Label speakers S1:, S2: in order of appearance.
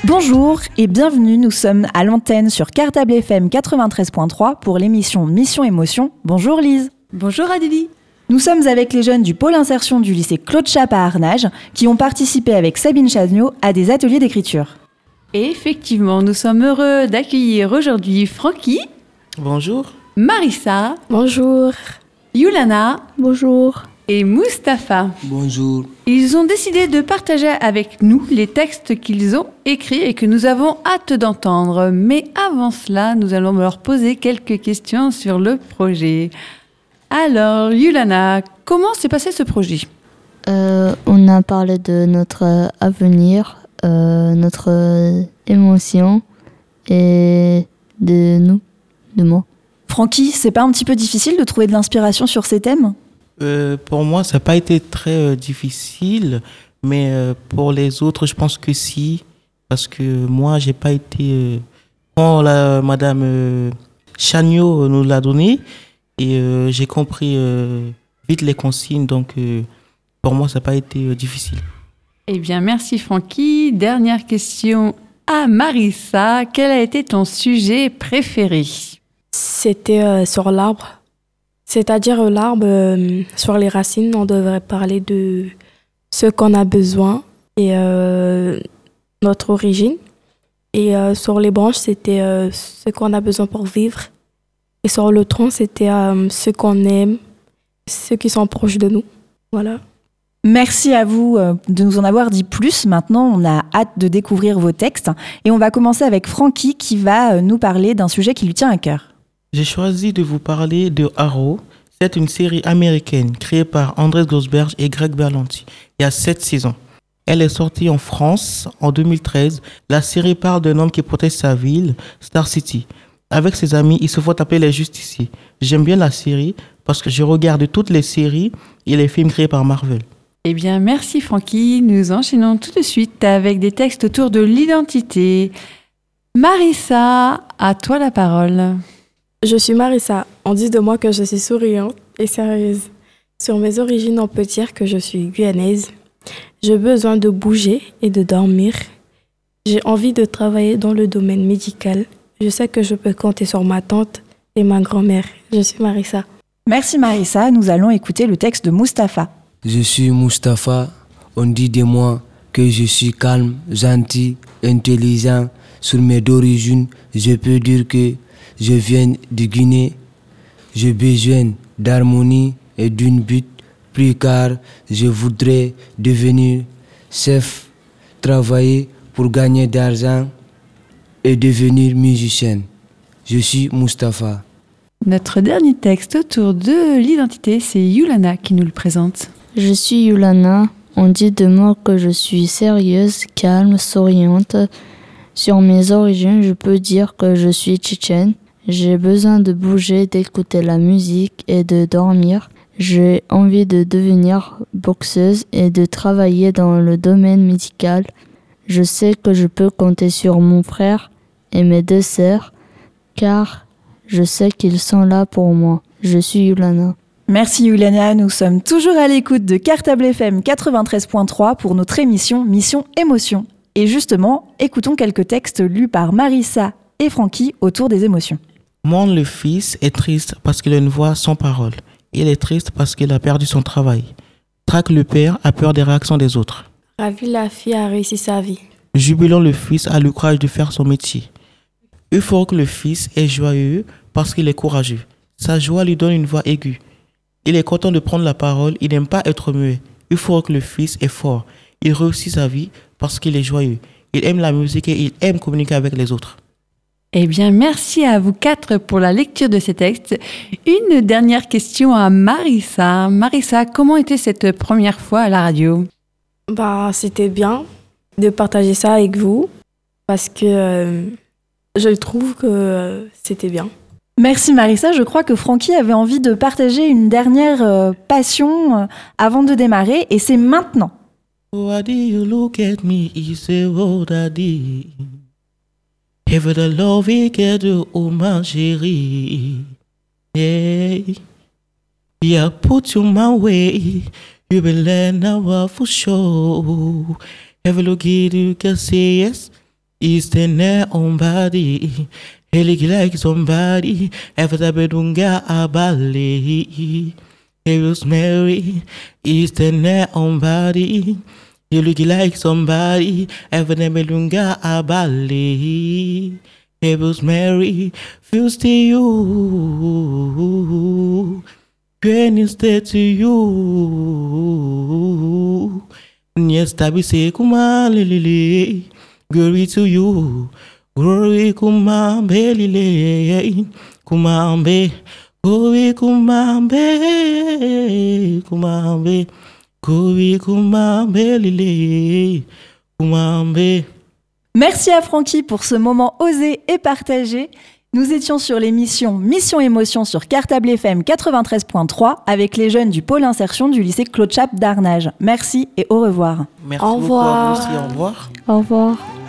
S1: Bonjour et bienvenue, nous sommes à l'antenne sur Cartable FM 93.3 pour l'émission Mission Émotion. Bonjour Lise.
S2: Bonjour Adélie.
S1: Nous sommes avec les jeunes du pôle insertion du lycée Claude Chappe à Arnage qui ont participé avec Sabine Chagnot à des ateliers d'écriture.
S2: Et effectivement, nous sommes heureux d'accueillir aujourd'hui Francky.
S3: Bonjour.
S2: Marissa.
S4: Bonjour.
S2: Yulana.
S4: Bonjour.
S2: Et Mustapha.
S3: Bonjour.
S2: Ils ont décidé de partager avec nous les textes qu'ils ont écrits et que nous avons hâte d'entendre. Mais avant cela, nous allons leur poser quelques questions sur le projet. Alors, Yulana, comment s'est passé ce projet ?
S4: On a parlé de notre avenir, notre émotion et de moi.
S1: Francky, c'est pas un petit peu difficile de trouver de l'inspiration sur ces thèmes ?
S3: Pour moi, ça n'a pas été très difficile, mais pour les autres, je pense que si, parce que moi, j'ai pas été... Quand Madame Chagnot nous l'a donné, et j'ai compris vite les consignes, donc pour moi, ça n'a pas été difficile.
S2: Eh bien, merci Francky. Dernière question à Marissa. Quel a été ton sujet préféré ?
S5: C'était sur l'arbre. C'est-à-dire l'arbre, sur les racines, on devrait parler de ce qu'on a besoin et notre origine. Et sur les branches, c'était ce qu'on a besoin pour vivre. Et sur le tronc, c'était ce qu'on aime, ceux qui sont proches de nous. Voilà.
S1: Merci à vous de nous en avoir dit plus. Maintenant, on a hâte de découvrir vos textes. Et on va commencer avec Francky qui va nous parler d'un sujet qui lui tient à cœur.
S3: J'ai choisi de vous parler de Arrow. C'est une série américaine créée par Andrés Gosberg et Greg Berlanti. Il y a 7 saisons. Elle est sortie en France en 2013. La série parle d'un homme qui protège sa ville, Star City. Avec ses amis, ils se font appeler les justiciers. J'aime bien la série parce que je regarde toutes les séries et les films créés par Marvel.
S2: Eh bien, merci Francky. Nous enchaînons tout de suite avec des textes autour de l'identité. Marissa, à toi la parole.
S5: Je suis Marissa. On dit de moi que je suis souriante et sérieuse. Sur mes origines, on peut dire que je suis guyanaise. J'ai besoin de bouger et de dormir. J'ai envie de travailler dans le domaine médical. Je sais que je peux compter sur ma tante et ma grand-mère. Je suis Marissa.
S1: Merci Marissa. Nous allons écouter le texte de Mustapha.
S6: Je suis Mustapha. On dit de moi que je suis calme, gentil, intelligent. Sur mes origines, je peux dire que je viens de Guinée. J'ai besoin d'harmonie et d'un but, plus car je voudrais devenir chef, travailler pour gagner d'argent et devenir musicien. Je suis Mustapha.
S2: Notre dernier texte autour de l'identité, c'est Yulana qui nous le présente.
S4: Je suis Yulana. On dit de moi que je suis sérieuse, calme, souriante. Sur mes origines, je peux dire que je suis tchétchène. J'ai besoin de bouger, d'écouter la musique et de dormir. J'ai envie de devenir boxeuse et de travailler dans le domaine médical. Je sais que je peux compter sur mon frère et mes 2 sœurs, car je sais qu'ils sont là pour moi. Je suis Yulana.
S1: Merci Yulana, nous sommes toujours à l'écoute de Cartable FM 93.3 pour notre émission Mission Émotion. Et justement, écoutons quelques textes lus par Marissa et Francky autour des émotions.
S3: Monde le fils est triste parce qu'il a une voix sans parole. Il est triste parce qu'il a perdu son travail. Traque le père a peur des réactions des autres.
S5: Ravi, la fille a réussi sa vie.
S3: Jubilant le fils a le courage de faire son métier. Euphorique le fils est joyeux parce qu'il est courageux. Sa joie lui donne une voix aiguë. Il est content de prendre la parole, il n'aime pas être muet. Euphorique le fils est fort. Il réussit sa vie parce qu'il est joyeux. Il aime la musique et il aime communiquer avec les autres.
S2: Eh bien, merci à vous 4 pour la lecture de ces textes. Une dernière question à Marissa. Marissa, comment était cette première fois à la radio ?
S5: C'était bien de partager ça avec vous parce que je trouve que c'était bien.
S1: Merci Marissa, je crois que Francky avait envie de partager une dernière passion avant de démarrer et c'est maintenant.
S3: Why do you look at me, say what I did? Ever the love we get to, oh ma chérie. Yeah. Yeah, put you my way. You been let now for sure. Ever look at you can say yes. Is there somebody? He like somebody. Ever bedunga abali. He was Mary. Is there somebody? He look like somebody. Ever bedunga abali. He was Mary. Feels to you. Pain is there to you. Yes, tabi se kuma lili. Glory to you. Glory kumambe lile. Kumambe. Glory kumambe. Kumambe. Glory kumambe lile. Kumambe.
S1: Merci à Francky pour ce moment osé et partagé. Nous étions sur l'émission Mission Émotion sur Cartable FM 93.3 avec les jeunes du pôle insertion du lycée Claude Chappe d'Arnage. Merci et au revoir.
S3: Merci
S5: Au revoir.
S3: beaucoup à vous aussi. Au revoir.
S4: Au revoir.